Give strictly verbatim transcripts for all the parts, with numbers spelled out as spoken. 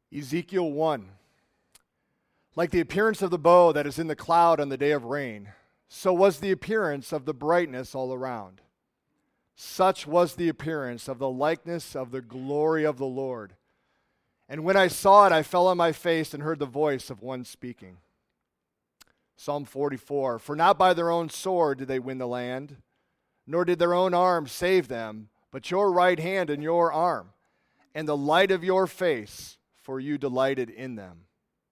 Ezekiel one. Like the appearance of the bow that is in the cloud on the day of rain, so was the appearance of the brightness all around. Such was the appearance of the likeness of the glory of the Lord. And when I saw it, I fell on my face and heard the voice of one speaking. Psalm forty-four, for not by their own sword did they win the land, nor did their own arm save them, but your right hand and your arm, and the light of your face, for you delighted in them.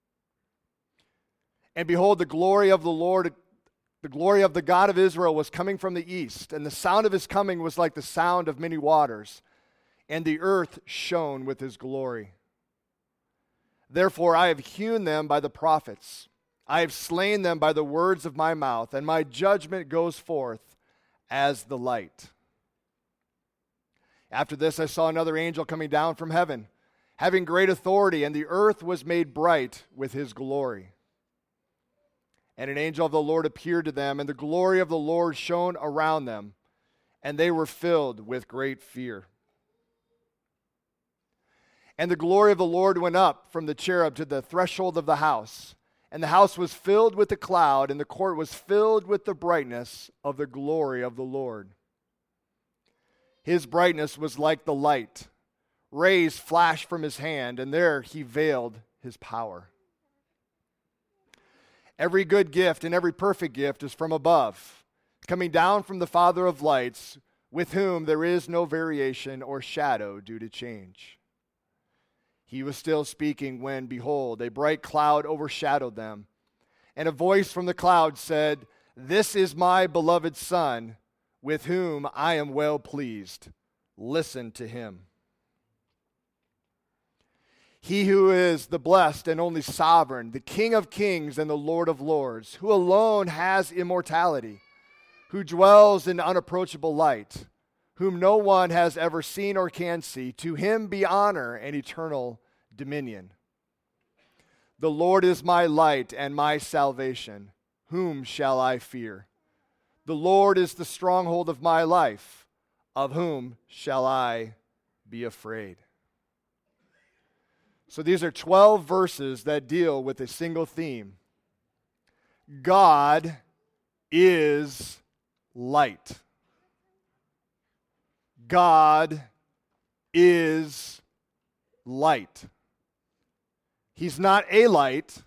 And behold, the glory of the Lord, the glory of the God of Israel was coming from the east, and the sound of his coming was like the sound of many waters, and the earth shone with his glory. Therefore I have hewn them by the prophets. I have slain them by the words of my mouth, and my judgment goes forth as the light. After this I saw another angel coming down from heaven, having great authority, and the earth was made bright with his glory. And an angel of the Lord appeared to them, and the glory of the Lord shone around them, and they were filled with great fear. And the glory of the Lord went up from the cherub to the threshold of the house, and the house was filled with the cloud, and the court was filled with the brightness of the glory of the Lord. His brightness was like the light. Rays flashed from his hand, and there he veiled his power. Every good gift and every perfect gift is from above, coming down from the Father of lights, with whom there is no variation or shadow due to change. He was still speaking when, behold, a bright cloud overshadowed them, and a voice from the cloud said, "This is my beloved Son, with whom I am well pleased. Listen to him." He who is the blessed and only sovereign, the King of kings and the Lord of lords, who alone has immortality, who dwells in unapproachable light, whom no one has ever seen or can see, to him be honor and eternal dominion. The Lord is my light and my salvation. Whom shall I fear? The Lord is the stronghold of my life. Of whom shall I be afraid? So these are twelve verses that deal with a single theme. God is light. God is light. He's not a light.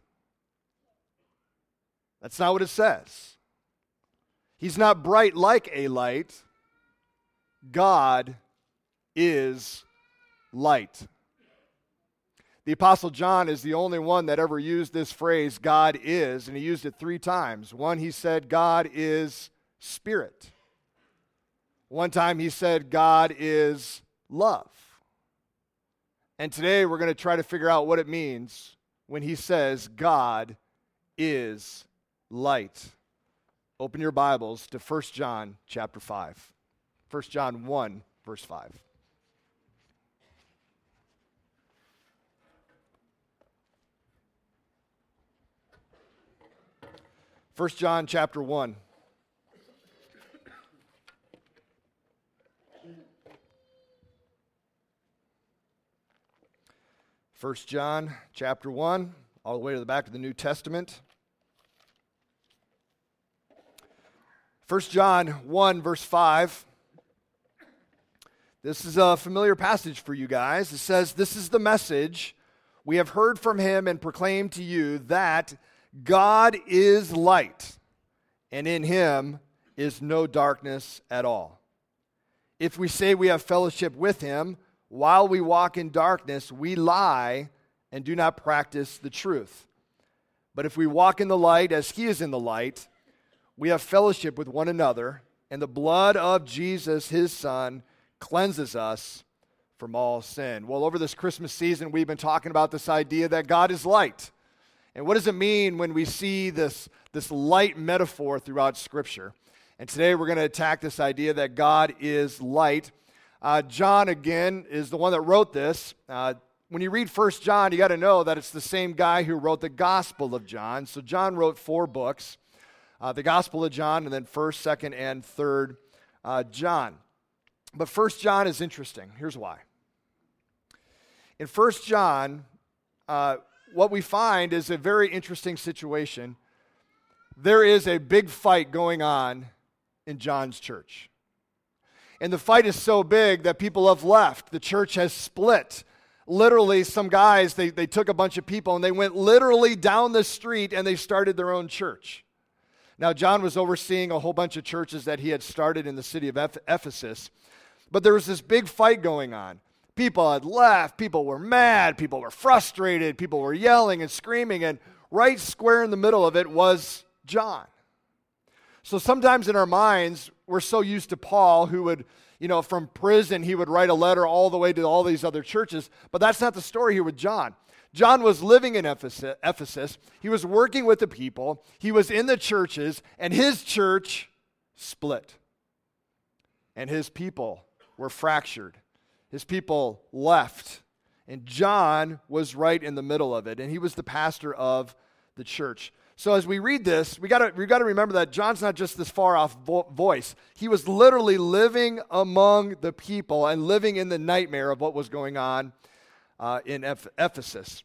That's not what it says. He's not bright like a light. God is light. The Apostle John is the only one that ever used this phrase, God is, and he used it three times. One, he said, God is spirit. One time he said, God is love. And today we're going to try to figure out what it means when he says, God is light. Open your Bibles to First John chapter five. First John one, verse five. First John chapter one. First John chapter one, all the way to the back of the New Testament. First John one, verse five. This is a familiar passage for you guys. It says, "This is the message we have heard from him and proclaimed to you, that God is light, and in him is no darkness at all. If we say we have fellowship with him while we walk in darkness, we lie and do not practice the truth. But if we walk in the light as he is in the light, we have fellowship with one another, and the blood of Jesus, his Son, cleanses us from all sin." Well, over this Christmas season, we've been talking about this idea that God is light. And what does it mean when we see this, this light metaphor throughout Scripture? And today we're going to attack this idea that God is light. Uh, John, again, is the one that wrote this. Uh, when you read First John, you got to know that it's the same guy who wrote the Gospel of John. So John wrote four books, uh, the Gospel of John, and then First, Second, and Third uh, John. But First John is interesting. Here's why. In First John, uh, what we find is a very interesting situation. There is a big fight going on in John's church. And the fight is so big that people have left. The church has split. Literally, some guys, they, they took a bunch of people and they went literally down the street and they started their own church. Now, John was overseeing a whole bunch of churches that he had started in the city of Eph- Ephesus. But there was this big fight going on. People had left. People were mad. People were frustrated. People were yelling and screaming. And right square in the middle of it was John. So sometimes in our minds, we're so used to Paul, who would, you know, from prison, he would write a letter all the way to all these other churches. But that's not the story here with John. John was living in Ephesus. He was working with the people. He was in the churches, and his church split. And his people were fractured. His people left. And John was right in the middle of it, and he was the pastor of the church. So as we read this, we got we got to remember that John's not just this far-off vo- voice. He was literally living among the people and living in the nightmare of what was going on uh, in Eph- Ephesus.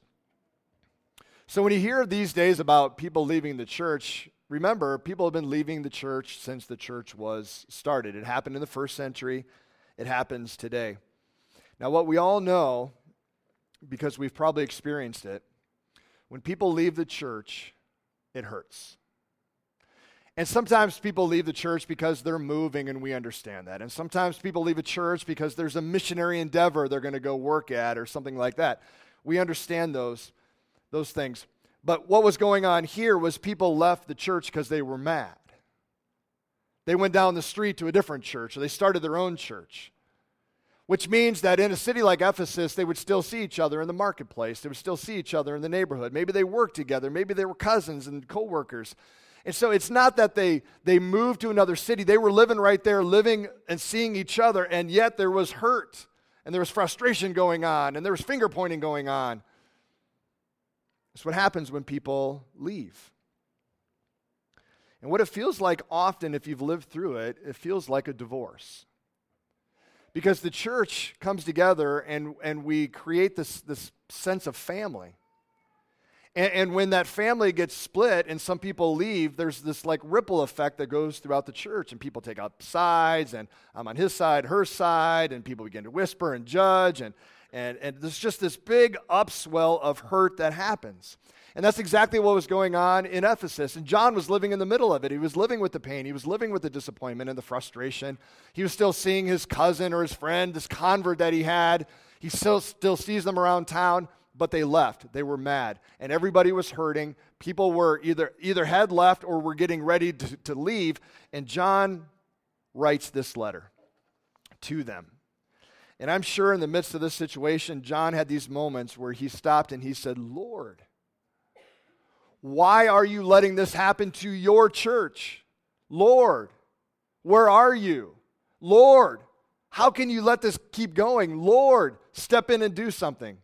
So when you hear these days about people leaving the church, remember, people have been leaving the church since the church was started. It happened in the first century. It happens today. Now, what we all know, because we've probably experienced it, when people leave the church, it hurts. And sometimes people leave the church because they're moving, and we understand that. And sometimes people leave a church because there's a missionary endeavor they're going to go work at or something like that. We understand those, those things. But what was going on here was people left the church because they were mad. They went down the street to a different church, or they started their own church. Which means that in a city like Ephesus, they would still see each other in the marketplace. They would still see each other in the neighborhood. Maybe they worked together. Maybe they were cousins and co-workers. And so it's not that they, they moved to another city. They were living right there, living and seeing each other, and yet there was hurt, and there was frustration going on, and there was finger pointing going on. That's what happens when people leave. And what it feels like often, if you've lived through it, it feels like a divorce. Because the church comes together and, and we create this, this sense of family. And, and when that family gets split and some people leave, there's this like ripple effect that goes throughout the church. And people take up sides, and I'm on his side, her side, and people begin to whisper and judge. And, and, and there's just this big upswell of hurt that happens. And that's exactly what was going on in Ephesus. And John was living in the middle of it. He was living with the pain. He was living with the disappointment and the frustration. He was still seeing his cousin or his friend, this convert that he had. He still, still sees them around town, but they left. They were mad. And everybody was hurting. People were either, either had left or were getting ready to, to leave. And John writes this letter to them. And I'm sure in the midst of this situation, John had these moments where he stopped and he said, Lord, why are you letting this happen to your church? Lord, where are you? Lord, how can you let this keep going? Lord, step in and do something.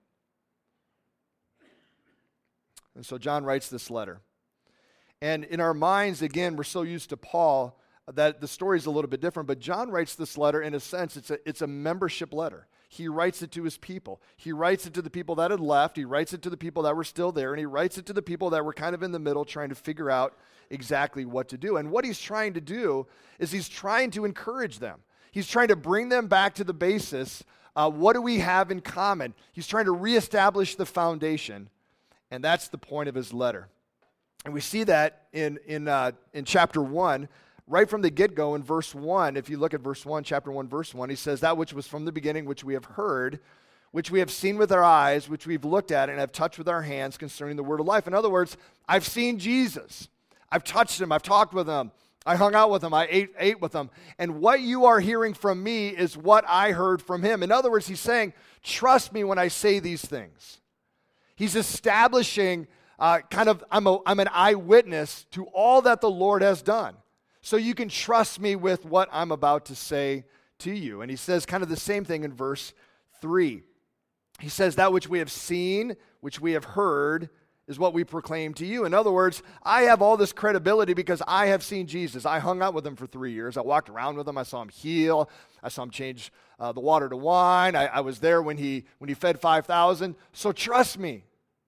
And so John writes this letter. And in our minds, again, we're so used to Paul that the story is a little bit different. But John writes this letter, in a sense, it's a, it's a membership letter. He writes it to his people. He writes it to the people that had left. He writes it to the people that were still there. And he writes it to the people that were kind of in the middle trying to figure out exactly what to do. And what he's trying to do is he's trying to encourage them. He's trying to bring them back to the basis. Uh, what do we have in common? He's trying to reestablish the foundation. And that's the point of his letter. And we see that in, in, uh, in chapter one. Right from the get-go in verse one, if you look at verse one, chapter one, verse one, he says, that which was from the beginning, which we have heard, which we have seen with our eyes, which we've looked at and have touched with our hands concerning the word of life. In other words, I've seen Jesus. I've touched him. I've talked with him. I hung out with him. I ate, ate with him. And what you are hearing from me is what I heard from him. In other words, he's saying, trust me when I say these things. He's establishing uh, kind of, I'm, a, I'm an eyewitness to all that the Lord has done. So you can trust me with what I'm about to say to you. And he says kind of the same thing in verse three. He says, that which we have seen, which we have heard, is what we proclaim to you. In other words, I have all this credibility because I have seen Jesus. I hung out with him for three years. I walked around with him. I saw him heal. I saw him change uh, the water to wine. I, I was there when he when he fed five thousand. So trust me.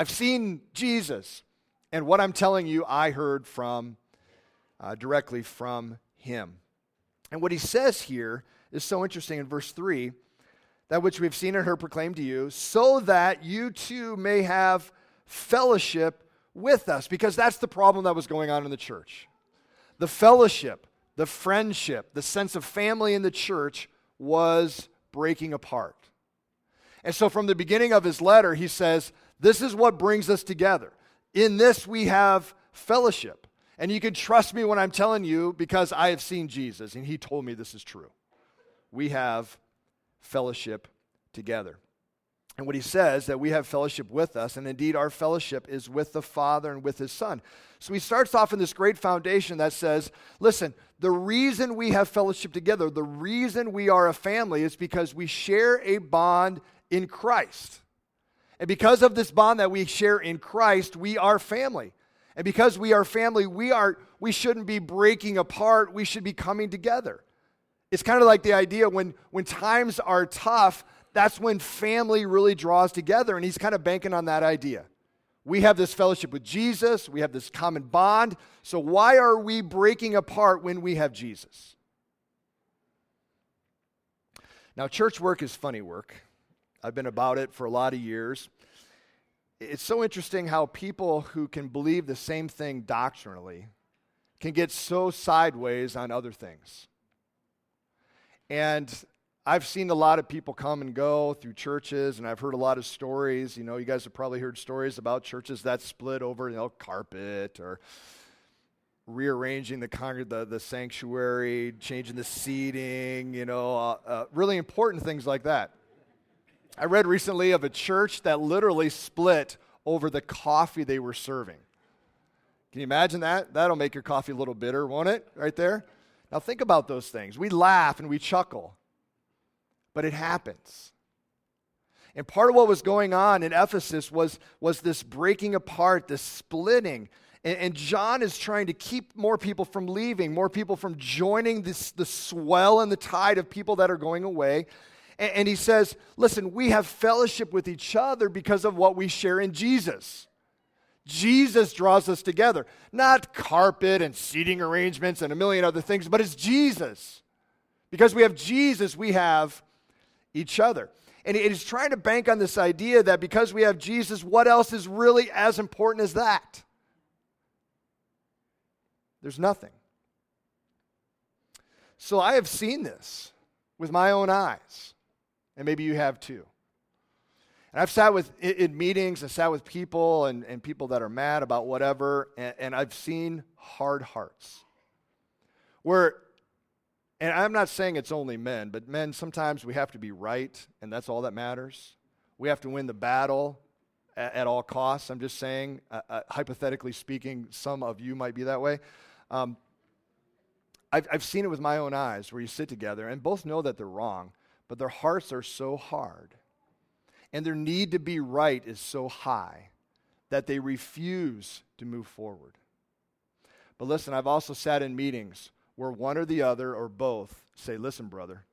I've seen Jesus. And what I'm telling you, I heard from, uh, directly from him. And what he says here is so interesting in verse three, that which we've seen and heard proclaimed to you, so that you too may have fellowship with us. Because that's the problem that was going on in the church. The fellowship, the friendship, the sense of family in the church was breaking apart. And so from the beginning of his letter, he says, this is what brings us together. In this we have fellowship. And you can trust me when I'm telling you because I have seen Jesus, and he told me this is true. We have fellowship together. And what he says, that we have fellowship with us, and indeed our fellowship is with the Father and with his Son. So he starts off in this great foundation that says, listen, the reason we have fellowship together, the reason we are a family is because we share a bond in Christ. And because of this bond that we share in Christ, we are family. And because we are family, we are we shouldn't be breaking apart, we should be coming together. It's kind of like the idea when, when times are tough, that's when family really draws together, and he's kind of banking on that idea. We have this fellowship with Jesus, we have this common bond, so why are we breaking apart when we have Jesus? Now, church work is funny work. I've been about it for a lot of years. It's so interesting how people who can believe the same thing doctrinally can get so sideways on other things. And I've seen a lot of people come and go through churches, and I've heard a lot of stories. You know, you guys have probably heard stories about churches that split over, you know, carpet or rearranging the con- the, the sanctuary, changing the seating, you know, uh, uh, really important things like that. I read recently of a church that literally split over the coffee they were serving. Can you imagine that? That'll make your coffee a little bitter, won't it? Right there? Now think about those things. We laugh and we chuckle, but it happens. And part of what was going on in Ephesus was, was this breaking apart, this splitting. And, and John is trying to keep more people from leaving, more people from joining this, the swell and the tide of people that are going away. And, and he says, listen, we have fellowship with each other because of what we share in Jesus. Jesus draws us together. Not carpet and seating arrangements and a million other things, but it's Jesus. Because we have Jesus, we have each other. And he's trying to bank on this idea that because we have Jesus, what else is really as important as that? There's nothing. So I have seen this with my own eyes, and maybe you have too. And I've sat with in, in meetings, I've sat with people and, and people that are mad about whatever, and, and I've seen hard hearts. Where, and I'm not saying it's only men, but men, sometimes we have to be right, and that's all that matters. We have to win the battle at, at all costs. I'm just saying, uh, uh, hypothetically speaking, some of you might be that way. Um, I've, I've seen it with my own eyes where you sit together and both know that they're wrong, but their hearts are so hard. And their need to be right is so high that they refuse to move forward. But listen, I've also sat in meetings where one or the other or both say, listen, brother,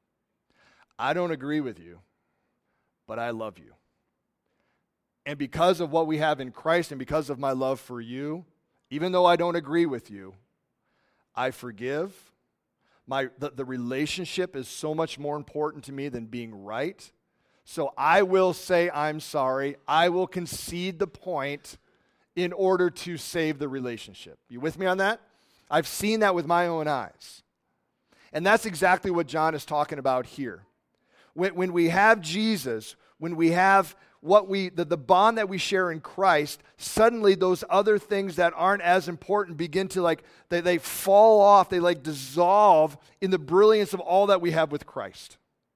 I don't agree with you, but I love you. And because of what we have in Christ and because of my love for you, even though I don't agree with you, I forgive. My the, the relationship is so much more important to me than being right. So I will say I'm sorry. I will concede the point in order to save the relationship. You with me on that? I've seen that with my own eyes. And that's exactly what John is talking about here. When, when we have Jesus, when we have what we the, the bond that we share in Christ, suddenly those other things that aren't as important begin to like, they, they fall off, they like dissolve in the brilliance of all that we have with Christ.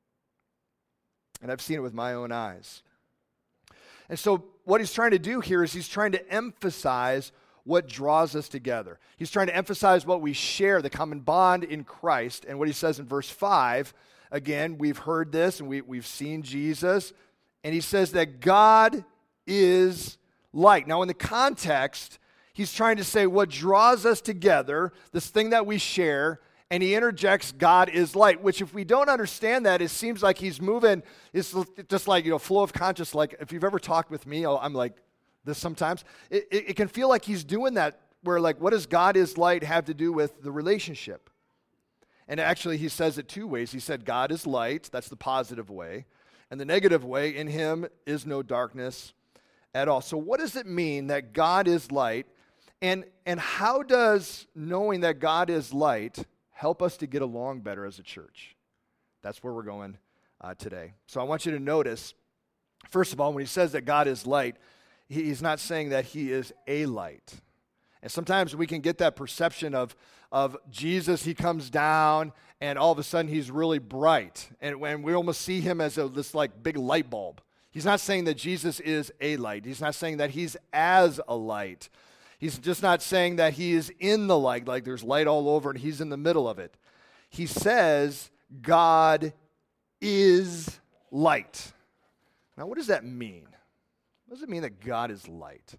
And I've seen it with my own eyes. And so what he's trying to do here is he's trying to emphasize what draws us together. He's trying to emphasize what we share, the common bond in Christ. And what he says in verse five, again, we've heard this and we, we've seen Jesus. And he says that God is light. Now in the context, he's trying to say what draws us together, this thing that we share, and he interjects God is light, which if we don't understand that, it seems like he's moving, it's just like, you know, flow of conscious. Like if you've ever talked with me, I'm like, this sometimes. It, it, it can feel like he's doing that, where like, what does God is light have to do with the relationship? And actually, he says it two ways. He said, God is light, that's the positive way. And the negative way, in him is no darkness at all. So what does it mean that God is light? And, and how does knowing that God is light help us to get along better as a church? That's where we're going uh, today. So I want you to notice, first of all, when he says that God is light, he, he's not saying that he is a light. And sometimes we can get that perception of, of Jesus, he comes down, and all of a sudden he's really bright. And when we almost see him as a, this like big light bulb. He's not saying that Jesus is a light. He's not saying that he's as a light. He's just not saying that he is in the light, like there's light all over and he's in the middle of it. He says God is light. Now, what does that mean? What does it mean that God is light?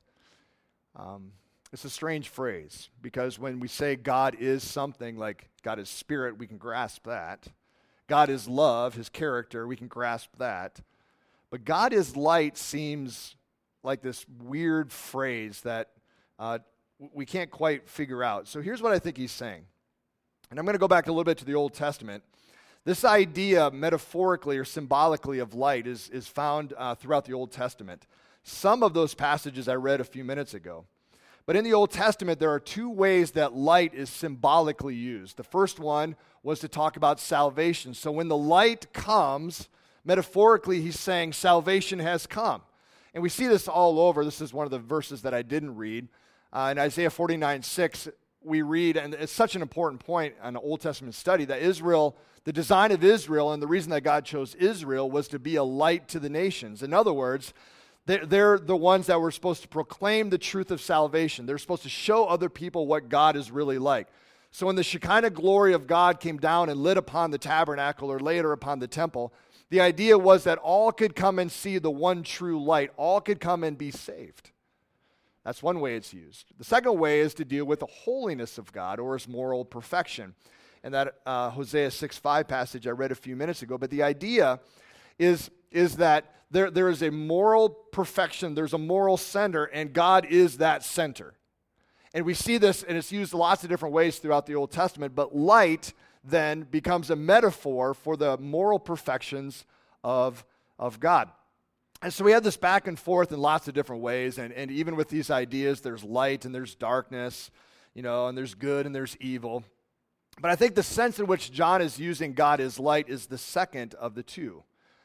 Um, it's a strange phrase, because when we say God is something, like God is spirit, we can grasp that. God is love, his character, we can grasp that. But God is light seems like this weird phrase that uh, we can't quite figure out. So here's what I think he's saying. And I'm going to go back a little bit to the Old Testament. This idea, metaphorically or symbolically, of light is, is found uh, throughout the Old Testament. Some of those passages I read a few minutes ago. But in the Old Testament, there are two ways that light is symbolically used. The first one was to talk about salvation. So when the light comes, metaphorically, he's saying salvation has come. And we see this all over. This is one of the verses that I didn't read. Uh, in Isaiah forty-nine six, we read, and it's such an important point in an Old Testament study, that Israel, the design of Israel, and the reason that God chose Israel was to be a light to the nations. In other words, they're, they're the ones that were supposed to proclaim the truth of salvation. They're supposed to show other people what God is really like. So when the Shekinah glory of God came down and lit upon the tabernacle, or later upon the temple, the idea was that all could come and see the one true light. All could come and be saved. That's one way it's used. The second way is to deal with the holiness of God, or his moral perfection. And that uh, Hosea six five passage I read a few minutes ago. But the idea is, is that there, there is a moral perfection, there's a moral center, and God is that center. And we see this, and it's used lots of different ways throughout the Old Testament, but light then becomes a metaphor for the moral perfections of, of God. And so we have this back and forth in lots of different ways, and, and even with these ideas, there's light and there's darkness, you know, and there's good and there's evil. But I think the sense in which John is using God as light is the second of the two.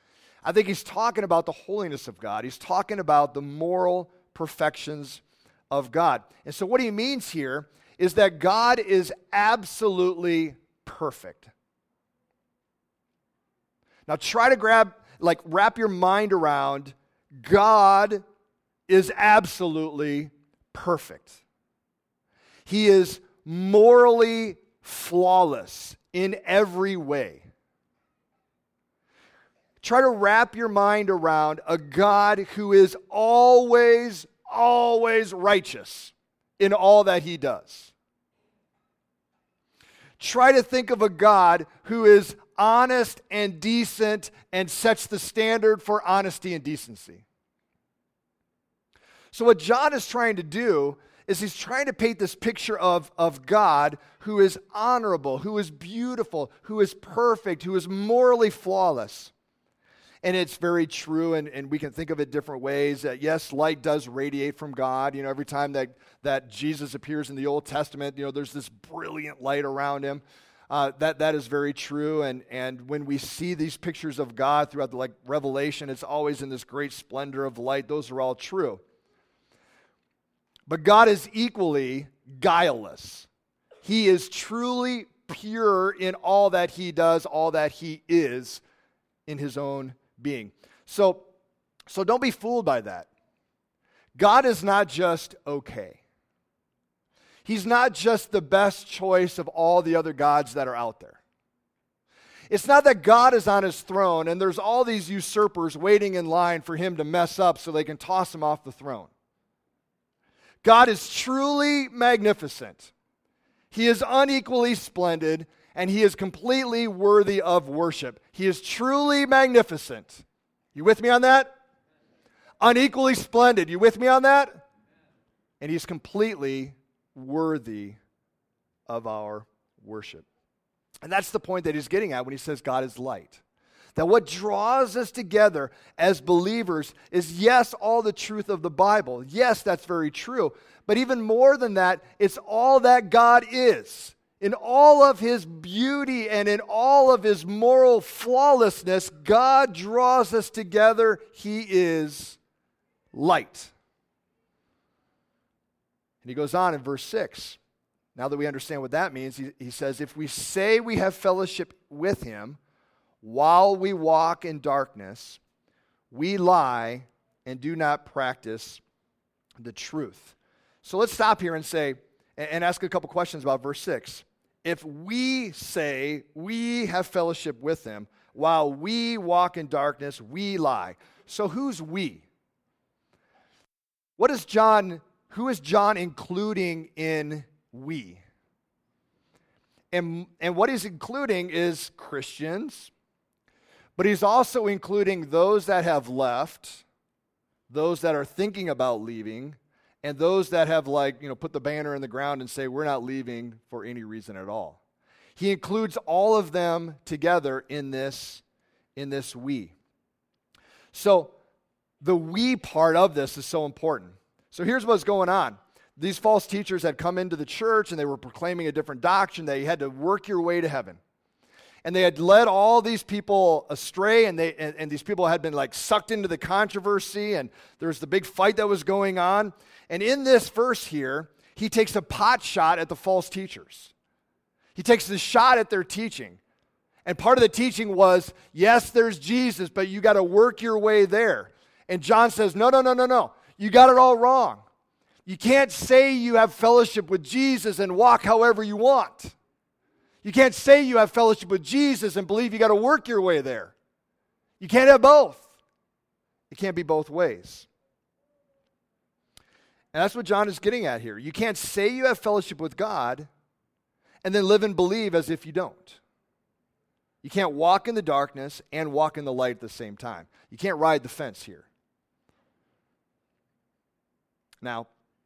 I think he's talking about the holiness of God. He's talking about the moral perfections of God. And so what he means here is that God is absolutely perfect. Now try to grab, like wrap your mind around, God is absolutely perfect. He is morally flawless in every way. Try to wrap your mind around a God who is always, always righteous in all that he does. Try to think of a God who is honest and decent and sets the standard for honesty and decency. So what John is trying to do is he's trying to paint this picture of, of God who is honorable, who is beautiful, who is perfect, who is morally flawless. And it's very true, and, and we can think of it different ways. Uh, yes, light does radiate from God. You know, every time that, that Jesus appears in the Old Testament, you know, there's this brilliant light around him. Uh, that that is very true. And, and when we see these pictures of God throughout the like Revelation, it's always in this great splendor of light. Those are all true. But God is equally guileless. He is truly pure in all that he does, all that he is in his own being. So, so don't be fooled by that. God is not just okay. He's not just the best choice of all the other gods that are out there. It's not that God is on his throne and there's all these usurpers waiting in line for him to mess up so they can toss him off the throne. God is truly magnificent. He is unequally splendid, and he is completely worthy of worship. He is truly magnificent. You with me on that? Unequally splendid. You with me on that? and he's completely worthy of our worship. And that's the point that he's getting at when he says God is light. That what draws us together as believers is, yes, all the truth of the Bible. Yes, that's very true. But even more than that, it's all that God is. In all of his beauty and in all of his moral flawlessness, God draws us together. He is light. And he goes on in verse six. Now that we understand what that means, he, he says, if we say we have fellowship with him while we walk in darkness, we lie and do not practice the truth. So let's stop here and say, and ask a couple questions about verse six. If we say we have fellowship with him while we walk in darkness, we lie. So who's we? What is John, who is John including in we? And, and what he's including is Christians, but he's also including those that have left, those that are thinking about leaving, and those that have, like, you know, put the banner in the ground and say, we're not leaving for any reason at all. He includes all of them together in this, in this we. So the we part of this is so important. So here's what's going on. These false teachers had come into the church and they were proclaiming a different doctrine that you had to work your way to heaven. And they had led all these people astray, and they and, and these people had been like sucked into the controversy, and there was the big fight that was going on. And in this verse here, he takes a pot shot at the false teachers. He takes the shot at their teaching. And part of the teaching was, yes, there's Jesus, but you got to work your way there. And John says, no, no, no, no, no. You got it all wrong. You can't say you have fellowship with Jesus and walk however you want. You can't say you have fellowship with Jesus and believe you got to work your way there. You can't have both. It can't be both ways. And that's what John is getting at here. You can't say you have fellowship with God and then live and believe as if you don't. You can't walk in the darkness and walk in the light at the same time. You can't ride the fence here. Now,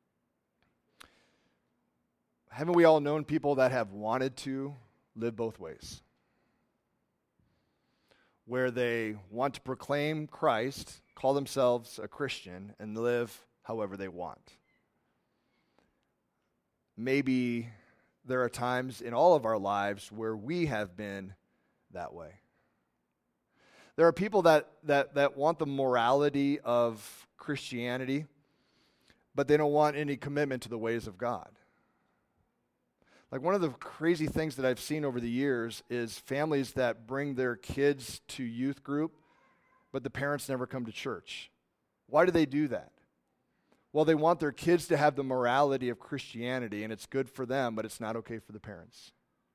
haven't we all known people that have wanted to live both ways? Where they want to proclaim Christ, call themselves a Christian, and live however they want. Maybe there are times in all of our lives where we have been that way. There are people that, that, that want the morality of Christianity, but they don't want any commitment to the ways of God. Like, one of the crazy things that I've seen over the years is families that bring their kids to youth group, but the parents never come to church. Why do they do that? Well, they want their kids to have the morality of Christianity, and it's good for them, but it's not okay for the parents.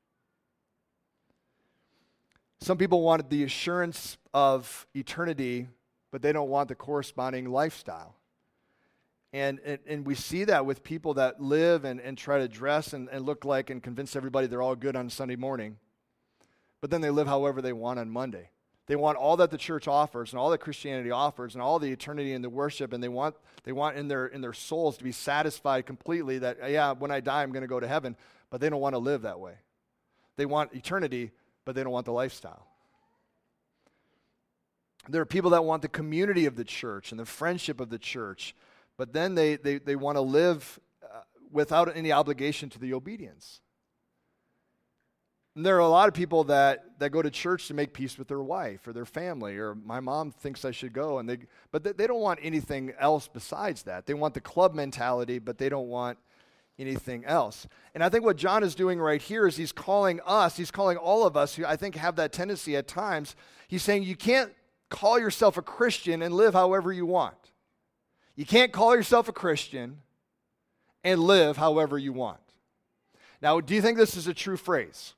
Some people want the assurance of eternity, but they don't want the corresponding lifestyle. And, and and we see that with people that live and, and try to dress and, and look like and convince everybody they're all good on Sunday morning, but then they live however they want on Monday. They want all that the church offers and all that Christianity offers and all the eternity and the worship, and they want they want in their in their souls to be satisfied completely that, yeah, when I die I'm going to go to heaven, but they don't want to live that way. They want eternity, but they don't want the lifestyle. There are people that want the community of the church and the friendship of the church, but then they, they, they want to live uh, without any obligation to the obedience. And there are a lot of people that, that go to church to make peace with their wife or their family, or my mom thinks I should go, and they but they, they don't want anything else besides that. They want the club mentality, but they don't want anything else. And I think what John is doing right here is he's calling us, he's calling all of us who I think have that tendency at times. He's saying you can't call yourself a Christian and live however you want. You can't call yourself a Christian and live however you want. Now, do you think this is a true phrase?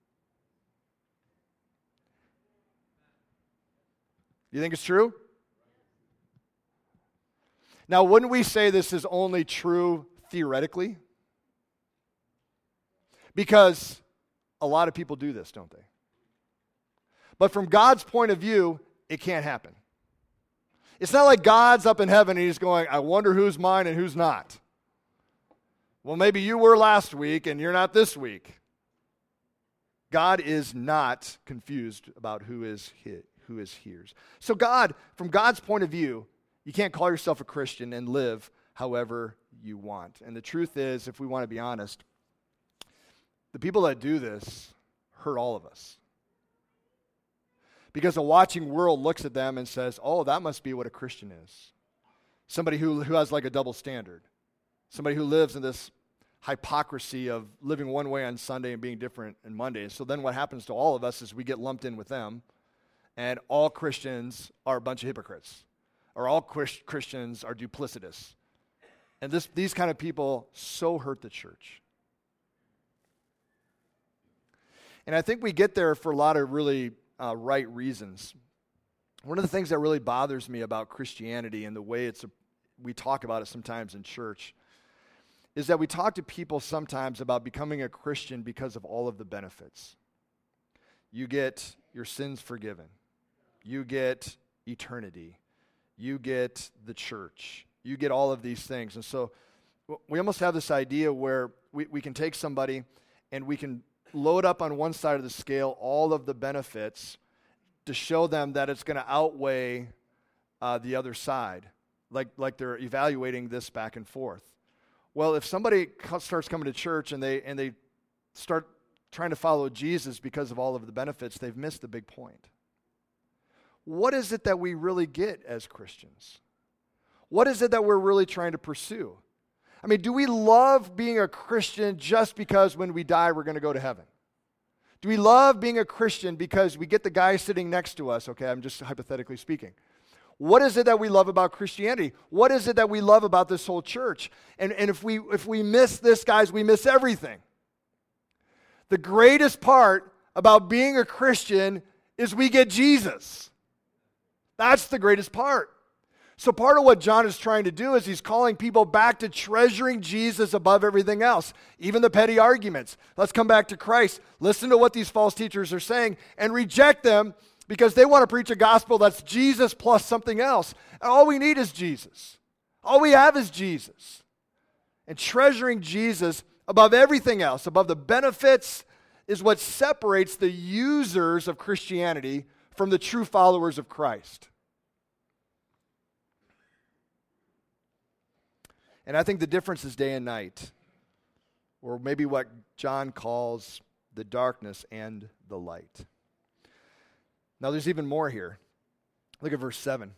You think it's true? Now, wouldn't we say this is only true theoretically? Because a lot of people do this, don't they? But from God's point of view, it can't happen. It's not like God's up in heaven and he's going, I wonder who's mine and who's not. Well, maybe you were last week and you're not this week. God is not confused about who is his, who is his. So God, from God's point of view, you can't call yourself a Christian and live however you want. And the truth is, if we want to be honest, the people that do this hurt all of us. Because a watching world looks at them and says, oh, that must be what a Christian is. Somebody who, who has like a double standard. Somebody who lives in this hypocrisy of living one way on Sunday and being different on Monday. So then what happens to all of us is we get lumped in with them, and all Christians are a bunch of hypocrites, or all Christ- Christians are duplicitous. And this, these kind of people so hurt the church. And I think we get there for a lot of really uh, right reasons. One of the things that really bothers me about Christianity and the way it's a, we talk about it sometimes in church is that we talk to people sometimes about becoming a Christian because of all of the benefits. You get your sins forgiven. You get eternity. You get the church. You get all of these things. And so we almost have this idea where we, we can take somebody and we can load up on one side of the scale all of the benefits to show them that it's going to outweigh uh, the other side, like, like they're evaluating this back and forth. Well, if somebody co- starts coming to church and they and they start trying to follow Jesus because of all of the benefits, they've missed the big point. What is it that we really get as Christians? What is it that we're really trying to pursue? I mean, do we love being a Christian just because when we die we're going to go to heaven? Do we love being a Christian because we get the guy sitting next to us? Okay, I'm just hypothetically speaking. What is it that we love about Christianity? What is it that we love about this whole church? And, and if we if we miss this, guys, we miss everything. The greatest part about being a Christian is we get Jesus. That's the greatest part. So part of what John is trying to do is he's calling people back to treasuring Jesus above everything else, even the petty arguments. Let's come back to Christ. Listen to what these false teachers are saying and reject them because they want to preach a gospel that's Jesus plus something else. And all we need is Jesus. All we have is Jesus. And treasuring Jesus above everything else, above the benefits, is what separates the users of Christianity from the true followers of Christ. And I think the difference is day and night, or maybe what John calls the darkness and the light. Now there's even more here. Look at verse seven.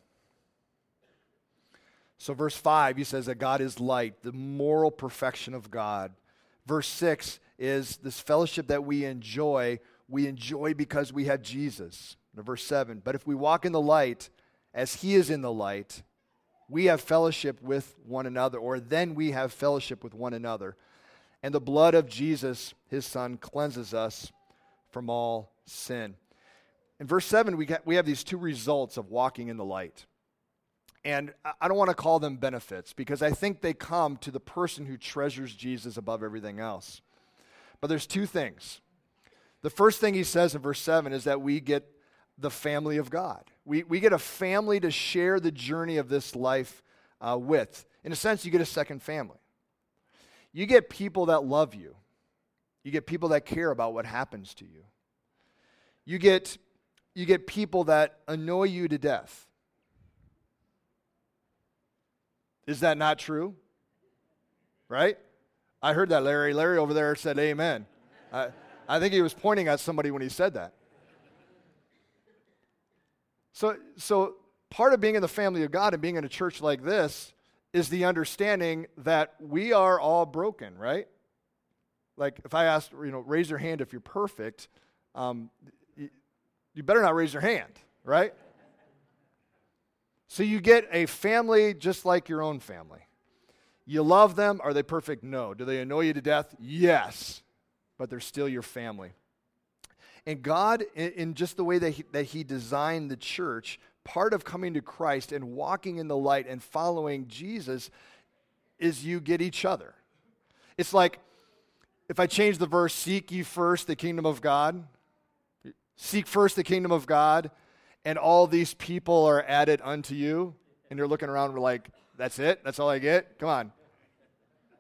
So verse five, he says that God is light, the moral perfection of God. Verse six is this fellowship that we enjoy, we enjoy because we have Jesus. Now verse seven, but if we walk in the light as he is in the light, we have fellowship with one another, or then we have fellowship with one another. And the blood of Jesus, his son, cleanses us from all sin. In verse seven, we get, we have these two results of walking in the light. And I don't want to call them benefits, because I think they come to the person who treasures Jesus above everything else. But there's two things. The first thing he says in verse seven is that we get the family of God. We, we get a family to share the journey of this life uh, with. In a sense, you get a second family. You get people that love you. You get people that care about what happens to you. You get, you get people that annoy you to death. Is that not true? Right? I heard that, Larry. Larry over there said amen. I, I think he was pointing at somebody when he said that. So, so part of being in the family of God and being in a church like this is the understanding that we are all broken, right? Like if I asked, you know, raise your hand if you're perfect, um, you, you better not raise your hand, right? So you get a family just like your own family. You love them. Are they perfect? No. Do they annoy you to death? Yes. But they're still your family. And God, in, in just the way that he, that he designed the church, part of coming to Christ and walking in the light and following Jesus is you get each other. It's like, if I change the verse, seek ye first the kingdom of God, seek first the kingdom of God, and all these people are added unto you, and you're looking around and we're like, that's it? That's all I get? Come on.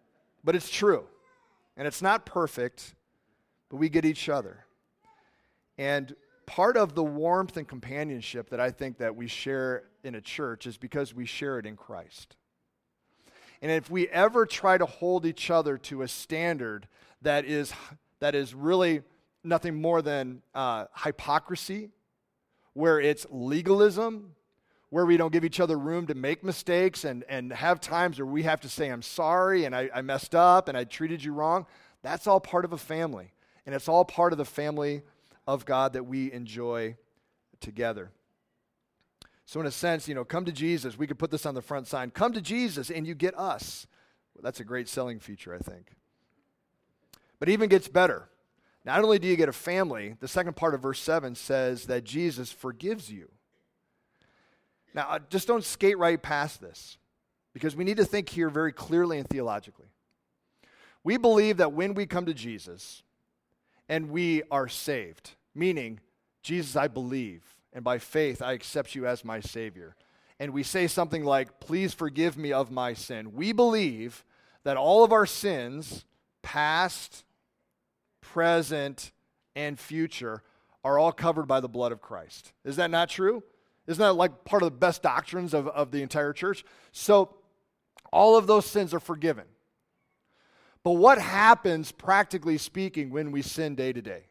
but it's true. And it's not perfect, but we get each other. And part of the warmth and companionship that I think that we share in a church is because we share it in Christ. And if we ever try to hold each other to a standard that is that is really nothing more than uh, hypocrisy, where it's legalism, where we don't give each other room to make mistakes and, and have times where we have to say, I'm sorry, and I, I messed up, and I treated you wrong, that's all part of a family. And it's all part of the family of God that we enjoy together. So in a sense, you know, come to Jesus. We could put this on the front sign. Come to Jesus, and you get us. Well, that's a great selling feature, I think. But it even gets better. Not only do you get a family, the second part of verse seven says that Jesus forgives you. Now, just don't skate right past this, because we need to think here very clearly and theologically. We believe that when we come to Jesus and we are saved, meaning, Jesus, I believe, and by faith I accept you as my Savior, and we say something like, please forgive me of my sin, we believe that all of our sins, past, present, and future, are all covered by the blood of Christ. Is that not true? Isn't that like part of the best doctrines of, of the entire church? So all of those sins are forgiven. But what happens, practically speaking, when we sin day to day?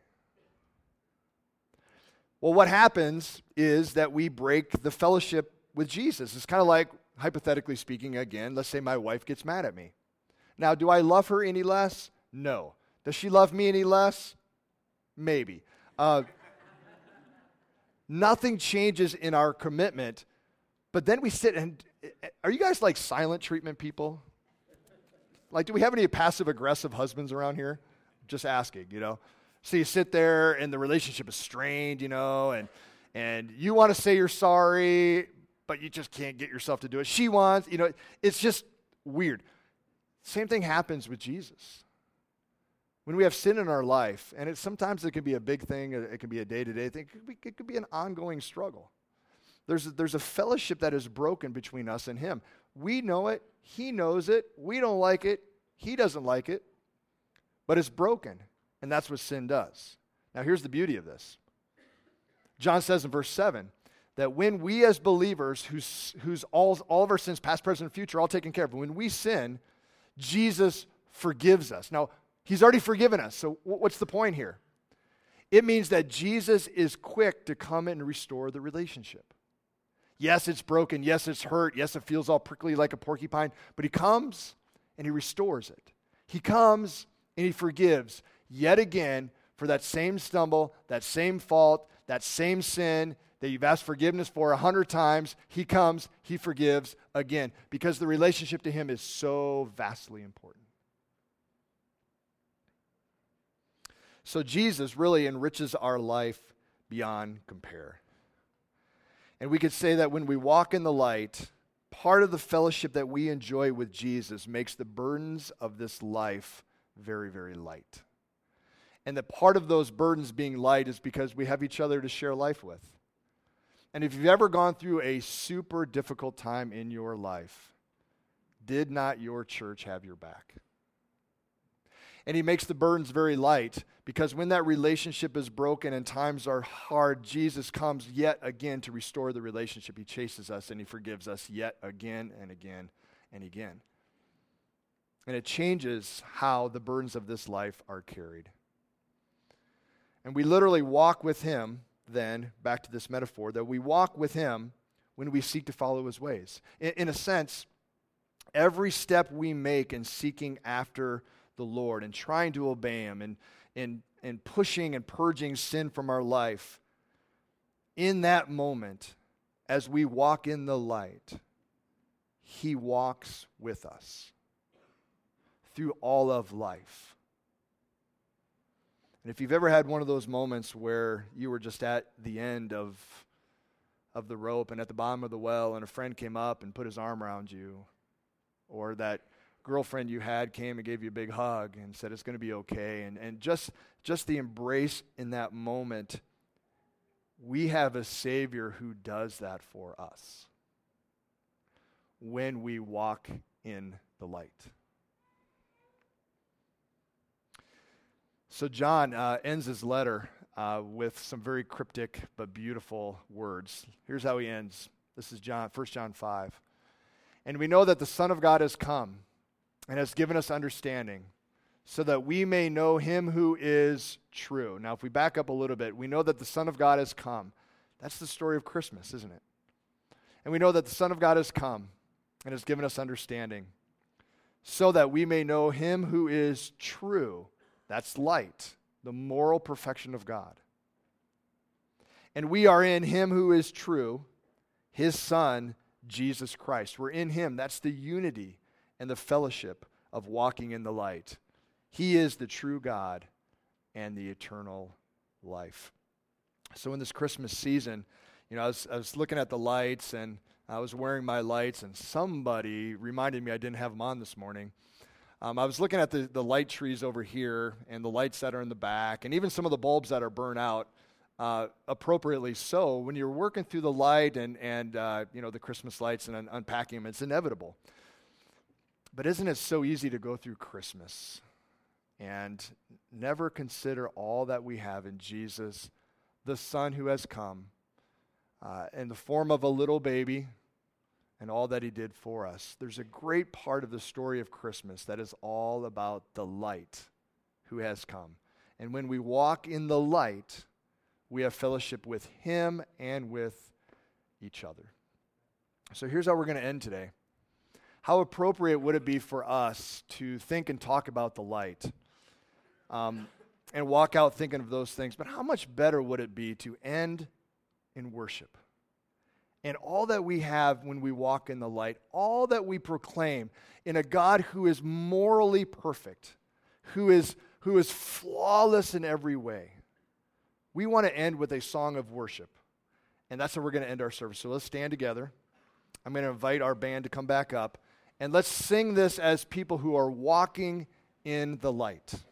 Well, what happens is that we break the fellowship with Jesus. It's kind of like, hypothetically speaking, again, let's say my wife gets mad at me. Now, do I love her any less? No. Does she love me any less? Maybe. Uh, nothing changes in our commitment, but then we sit and, are you guys like silent treatment people? Like, do we have any passive-aggressive husbands around here? Just asking, you know. So you sit there and the relationship is strained, you know, and and you want to say you're sorry, but you just can't get yourself to do it. She wants, you know, it's just weird. Same thing happens with Jesus. When we have sin in our life, and it, sometimes it can be a big thing, it can be a day-to-day thing, it could be, it could be an ongoing struggle. There's a, there's a fellowship that is broken between us and him. We know it, he knows it, we don't like it, he doesn't like it, but it's broken, and that's what sin does. Now here's the beauty of this. John says in verse seven, that when we as believers, whose, whose all, all of our sins, past, present, and future, are all taken care of, when we sin, Jesus forgives us. Now, he's already forgiven us, so what's the point here? It means that Jesus is quick to come and restore the relationship. Yes, it's broken. Yes, it's hurt. Yes, it feels all prickly like a porcupine, but he comes and he restores it. He comes and he forgives yet again for that same stumble, that same fault, that same sin that you've asked forgiveness for a hundred times. He comes, he forgives again, because the relationship to him is so vastly important. So Jesus really enriches our life beyond compare. And we could say that when we walk in the light, part of the fellowship that we enjoy with Jesus makes the burdens of this life very, very light. And that part of those burdens being light is because we have each other to share life with. And if you've ever gone through a super difficult time in your life, did not your church have your back? And he makes the burdens very light, because when that relationship is broken and times are hard, Jesus comes yet again to restore the relationship. He chases us and he forgives us yet again and again and again. And it changes how the burdens of this life are carried. And we literally walk with him, then, back to this metaphor, that we walk with him when we seek to follow his ways. In, in a sense, every step we make in seeking after the Lord and trying to obey him and, and, and pushing and purging sin from our life, in that moment, as we walk in the light, he walks with us through all of life. And if you've ever had one of those moments where you were just at the end of, of the rope and at the bottom of the well, and a friend came up and put his arm around you, or that girlfriend you had came and gave you a big hug and said it's going to be okay, and, and just, just the embrace in that moment, we have a Savior who does that for us when we walk in the light. So John uh, ends his letter uh, with some very cryptic but beautiful words. Here's how he ends. This is John, First John five. And we know that the Son of God has come and has given us understanding, so that we may know him who is true. Now, if we back up a little bit, we know that the Son of God has come. That's the story of Christmas, isn't it? And we know that the Son of God has come and has given us understanding, so that we may know him who is true. That's light, the moral perfection of God. And we are in him who is true, his Son, Jesus Christ. We're in him. That's the unity and the fellowship of walking in the light. He is the true God and the eternal life. So in this Christmas season, you know, I was, I was looking at the lights, and I was wearing my lights, and somebody reminded me I didn't have them on this morning. Um, I was looking at the, the light trees over here and the lights that are in the back, and even some of the bulbs that are burnt out, uh, appropriately so. When you're working through the light and, and uh, you know, the Christmas lights and un- unpacking them, it's inevitable. But isn't it so easy to go through Christmas and never consider all that we have in Jesus, the Son who has come uh, in the form of a little baby, and all that he did for us? There's a great part of the story of Christmas that is all about the light who has come. And when we walk in the light, we have fellowship with him and with each other. So here's how we're going to end today. How appropriate would it be for us to think and talk about the light um, and walk out thinking of those things? But how much better would it be to end in worship? And all that we have when we walk in the light, all that we proclaim in a God who is morally perfect, who is, who is flawless in every way. We want to end with a song of worship. And that's how we're going to end our service. So let's stand together. I'm going to invite our band to come back up. And let's sing this as people who are walking in the light.